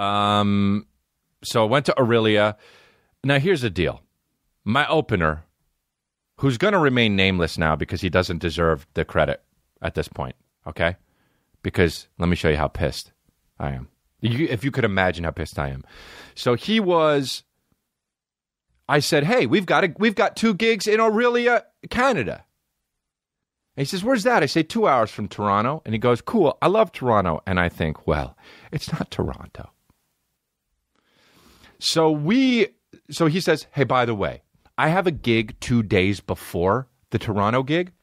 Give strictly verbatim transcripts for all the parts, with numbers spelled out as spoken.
Um, so I went to Aurelia. Now, here's the deal. My opener, who's going to remain nameless now because he doesn't deserve the credit at this point, okay? Because let me show you how pissed I am. You, if you could imagine how pissed I am. So he was, I said, hey, we've got a, we've got two gigs in Aurelia, Canada. And he says, where's that? I say, two hours from Toronto. And he goes, cool, I love Toronto. And I think, well, it's not Toronto. So we, so he says, hey, by the way, I have a gig two days before the Toronto gig.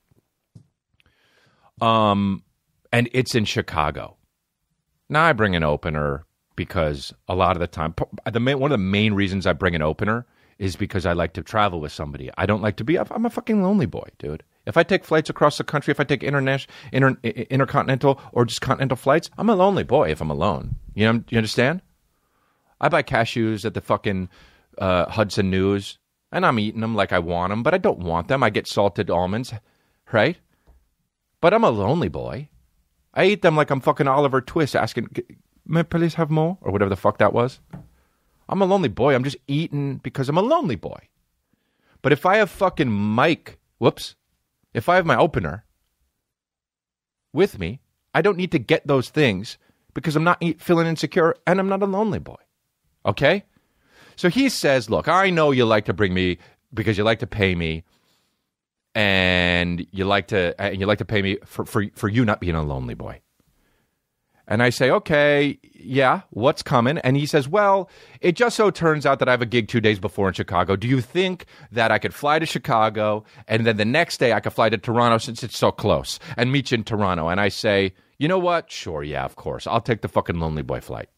Um, and it's in Chicago. Now I bring an opener because a lot of the time, the main, one of the main reasons I bring an opener is because I like to travel with somebody. I don't like to be, I'm a fucking lonely boy, dude. If I take flights across the country, if I take international, inter, intercontinental or just continental flights, I'm a lonely boy if I'm alone. You know, you understand? I buy cashews at the fucking uh, Hudson News, and I'm eating them like I want them, but I don't want them. I get salted almonds, right? But I'm a lonely boy. I eat them like I'm fucking Oliver Twist asking, may I please have more? Or whatever the fuck that was. I'm a lonely boy. I'm just eating because I'm a lonely boy. But if I have fucking Mike, whoops, if I have my opener with me, I don't need to get those things because I'm not eat, feeling insecure and I'm not a lonely boy. Okay? So he says, look, I know you like to bring me because you like to pay me and you like to and you like to pay me for, for, for you not being a lonely boy. And I say, okay, yeah, what's coming? And he says, well, it just so turns out that I have a gig two days before in Chicago. Do you think that I could fly to Chicago and then the next day I could fly to Toronto since it's so close and meet you in Toronto? And I say, you know what? Sure, yeah, of course. I'll take the fucking Lonely Boy flight.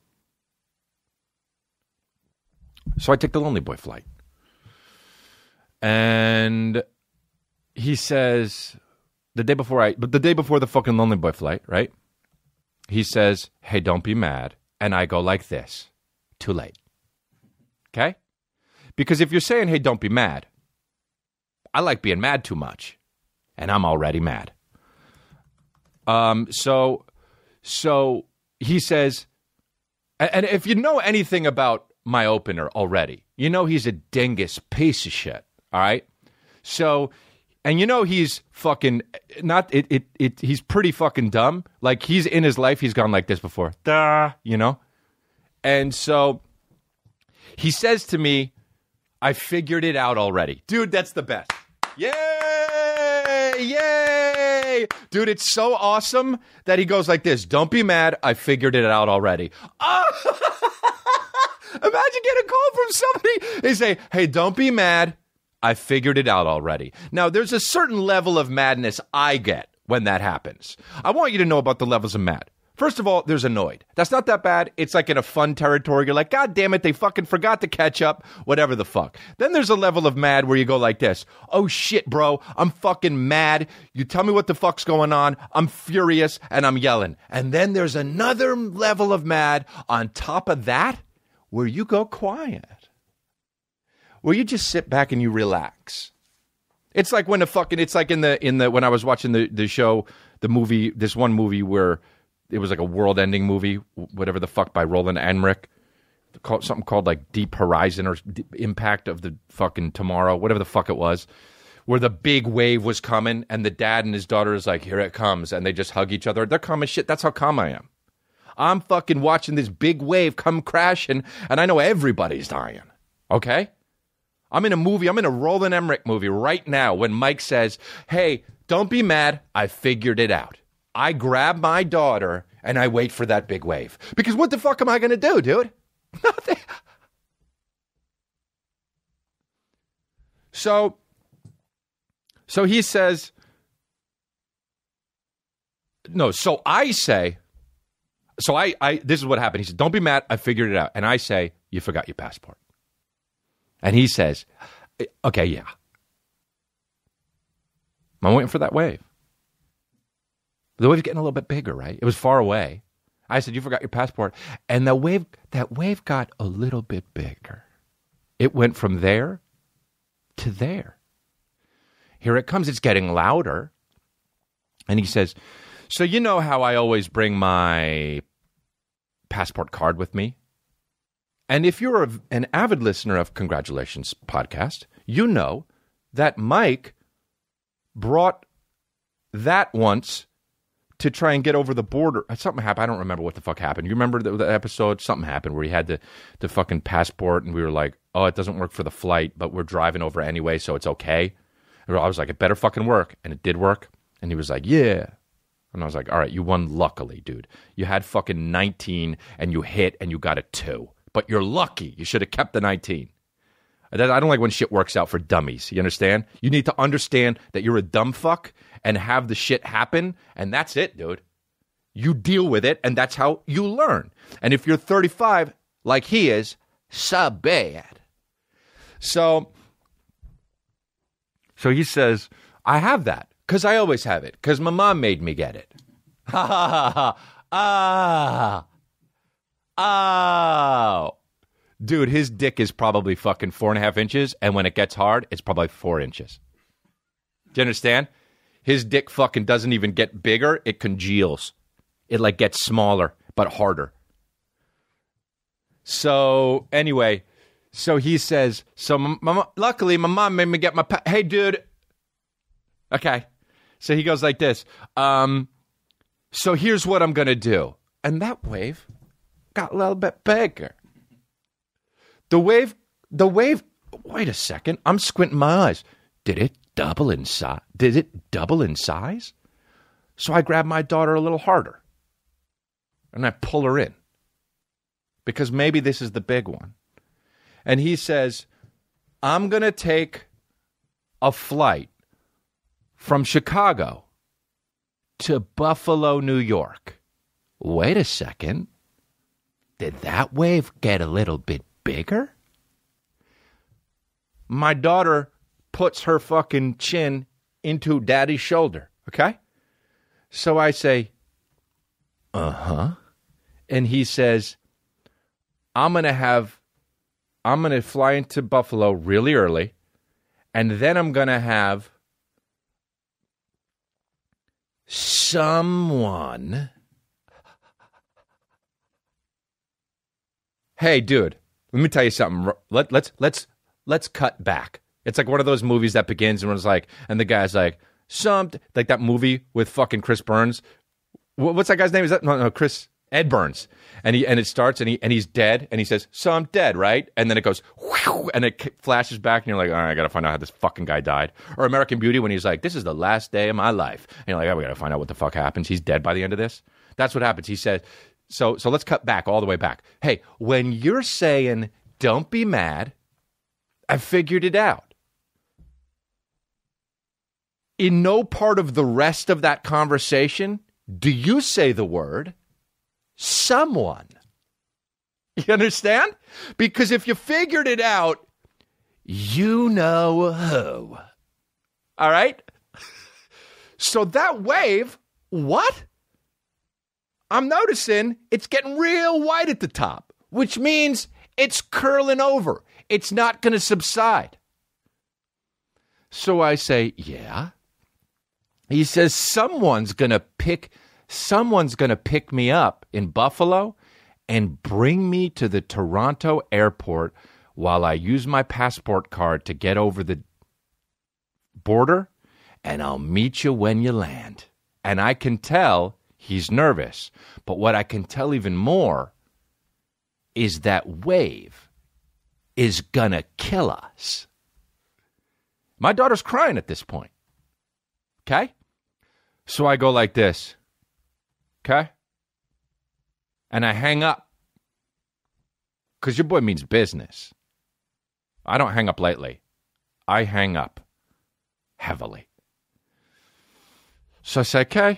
So I take the Lonely Boy flight. And he says, the day before I, but the day before the fucking Lonely Boy flight, right? He says, hey, don't be mad. And I go like this. Too late. Okay? Because if you're saying, hey, don't be mad, I like being mad too much. And I'm already mad. Um. So, so he says, and if you know anything about my opener already, you know he's a dingus piece of shit. All right? So... And you know he's fucking not it, it it he's pretty fucking dumb. Like he's in his life he's gone like this before. Duh, you know? And so he says to me, I figured it out already. Dude, that's the best. Yay! Yay! Dude, it's so awesome that he goes like this. Don't be mad, I figured it out already. Oh! Imagine getting a call from somebody. They say, hey, don't be mad. I figured it out already. Now, there's a certain level of madness I get when that happens. I want you to know about the levels of mad. First of all, there's annoyed. That's not that bad. It's like in a fun territory. You're like, God damn it, they fucking forgot to catch up, whatever the fuck. Then there's a level of mad where you go like this. Oh shit, bro, I'm fucking mad. You tell me what the fuck's going on. I'm furious and I'm yelling. And then there's another level of mad on top of that where you go quiet. Where you just sit back and you relax. It's like when the fucking, it's like in the, in the, when I was watching the, the show, the movie, this one movie where it was like a world ending movie, whatever the fuck by Roland Emmerich, called, something called like Deep Horizon or Impact of the fucking Tomorrow, whatever the fuck it was, where the big wave was coming and the dad and his daughter is like, here it comes. And they just hug each other. They're calm as shit. That's how calm I am. I'm fucking watching this big wave come crashing and I know everybody's dying. Okay? I'm in a movie, I'm in a Roland Emmerich movie right now when Mike says, hey, don't be mad, I figured it out. I grab my daughter and I wait for that big wave. Because what the fuck am I going to do, dude? Nothing. So, so he says, no, so I say, so I, I, this is what happened. He said, don't be mad, I figured it out. And I say, you forgot your passport. And he says, okay, yeah. I'm waiting for that wave. The wave's getting a little bit bigger, right? It was far away. I said, you forgot your passport. And the wave, that wave got a little bit bigger. It went from there to there. Here it comes. It's getting louder. And he says, so you know how I always bring my passport card with me. And if you're a, an avid listener of Congratulations podcast, you know that Mike brought that once to try and get over the border. Something happened. I don't remember what the fuck happened. You remember the, the episode? Something happened where he had the, the fucking passport, and we were like, oh, it doesn't work for the flight, but we're driving over anyway, so it's okay. And I was like, it better fucking work. And it did work. And he was like, yeah. And I was like, all right, you won luckily, dude. You had fucking nineteen, and you hit, and you got a two. But you're lucky. You should have kept the nineteen. I don't like when shit works out for dummies. You understand? You need to understand that you're a dumb fuck and have the shit happen, and that's it, dude. You deal with it, and that's how you learn. And if you're thirty-five, like he is, so bad. So, so he says, I have that, because I always have it, because my mom made me get it. Ha ha ha ha. Ah. Oh. Dude, his dick is probably fucking four and a half inches, and when it gets hard, it's probably four inches. Do you understand? His dick fucking doesn't even get bigger, it congeals. It like gets smaller, but harder. So, anyway, so he says, so my, my, luckily my mom made me get my, pa- hey dude. Okay. So he goes like this. Um, so here's what I'm going to do. And that wave got a little bit bigger. The wave, the wave, wait a second. I'm squinting my eyes. Did it double in size? Did it double in size? So I grab my daughter a little harder. And I pull her in. Because maybe this is the big one. And he says, I'm going to take a flight from Chicago to Buffalo, New York. Wait a second. Did that wave get a little bit bigger? My daughter puts her fucking chin into daddy's shoulder, okay? So I say, uh-huh. And he says, I'm going to have, I'm going to fly into Buffalo really early, and then I'm going to have someone. Hey, dude. Let me tell you something. Let, let's let's let's cut back. It's like one of those movies that begins and it's like, and the guy's like, some like that movie with fucking Chris Burns. What's that guy's name? Is that no, no Chris Ed Burns? And he and it starts and he and he's dead and he says, "So I'm dead, right?" And then it goes, whew, and it flashes back and you're like, "All right, I gotta find out how this fucking guy died." Or American Beauty when he's like, "This is the last day of my life," and you're like, "Oh, we gotta find out what the fuck happens." He's dead by the end of this. That's what happens. He said. So so let's cut back all the way back. Hey, when you're saying, don't be mad, I figured it out. In no part of the rest of that conversation do you say the word someone. You understand? Because if you figured it out, you know who. All right? So that wave, what? I'm noticing it's getting real white at the top, which means it's curling over. It's not going to subside. So I say, yeah. He says, someone's going to pick, someone's going to pick me up in Buffalo and bring me to the Toronto airport while I use my passport card to get over the border, and I'll meet you when you land. And I can tell he's nervous. But what I can tell even more is that wave is gonna kill us. My daughter's crying at this point. Okay? So I go like this. Okay? And I hang up. Because your boy means business. I don't hang up lightly. I hang up heavily. So I say, okay.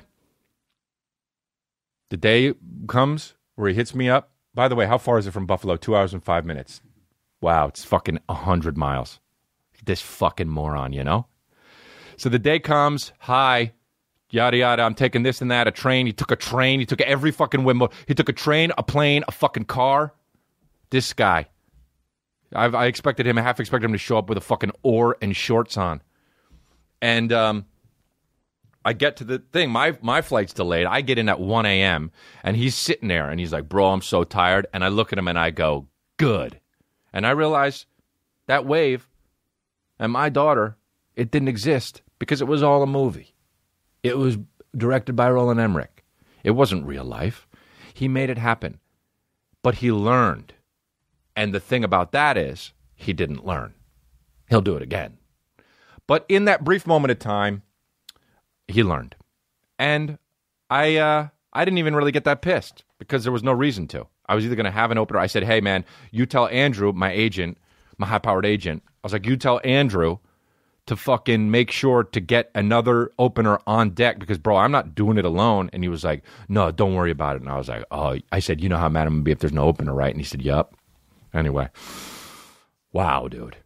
The day comes where he hits me up. By the way, how far is it from Buffalo? Two hours and five minutes. Wow, it's fucking a hundred miles. This fucking moron, you know? So the day comes, hi, yada, yada, I'm taking this and that, a train. He took a train. He took every fucking wimble. He took a train, a plane, a fucking car. This guy. I've, I expected him, I half expected him to show up with a fucking oar and shorts on. And, um... I get to the thing. My my flight's delayed. I get in at one a.m. and he's sitting there and he's like, bro, I'm so tired. And I look at him and I go, good. And I realize that wave and my daughter, it didn't exist because it was all a movie. It was directed by Roland Emmerich. It wasn't real life. He made it happen. But he learned. And the thing about that is he didn't learn. He'll do it again. But in that brief moment of time, he learned. And I uh, I didn't even really get that pissed because there was no reason to. I was either going to have an opener. I said, hey, man, you tell Andrew, my agent, my high-powered agent. I was like, you tell Andrew to fucking make sure to get another opener on deck because, bro, I'm not doing it alone. And he was like, no, don't worry about it. And I was like, oh, I said, you know how mad I'm going to be if there's no opener, right? And he said, yup. Anyway. Wow, dude.